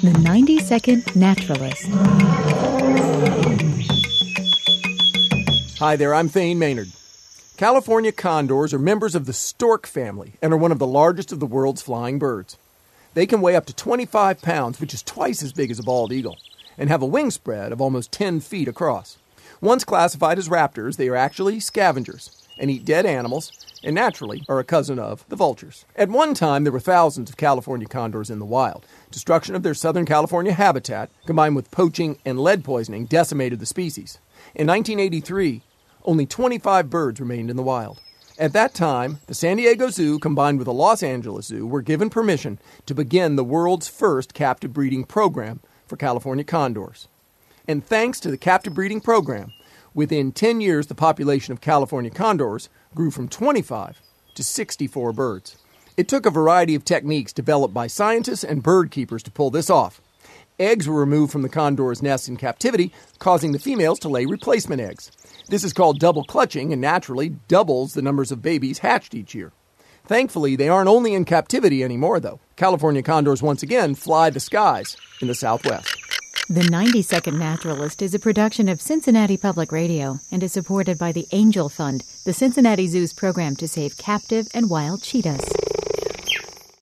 The 90-Second Naturalist. Hi there, I'm Thane Maynard. California condors are members of the stork family and are one of the largest of the world's flying birds. They can weigh up to 25 pounds, which is twice as big as a bald eagle, and have a wingspread of almost 10 feet across. Once classified as raptors, they are actually scavengers and eat dead animals, and naturally are a cousin of the vultures. At one time, there were thousands of California condors in the wild. Destruction of their Southern California habitat, combined with poaching and lead poisoning, decimated the species. In 1983, only 25 birds remained in the wild. At that time, the San Diego Zoo combined with the Los Angeles Zoo were given permission to begin the world's first captive breeding program for California condors. And thanks to the captive breeding program, within 10 years, the population of California condors grew from 25 to 64 birds. It took a variety of techniques developed by scientists and bird keepers to pull this off. Eggs were removed from the condor's nest in captivity, causing the females to lay replacement eggs. This is called double clutching and naturally doubles the numbers of babies hatched each year. Thankfully, they aren't only in captivity anymore, though. California condors once again fly the skies in the Southwest. The 90-Second Naturalist is a production of Cincinnati Public Radio and is supported by the Angel Fund, the Cincinnati Zoo's program to save captive and wild cheetahs.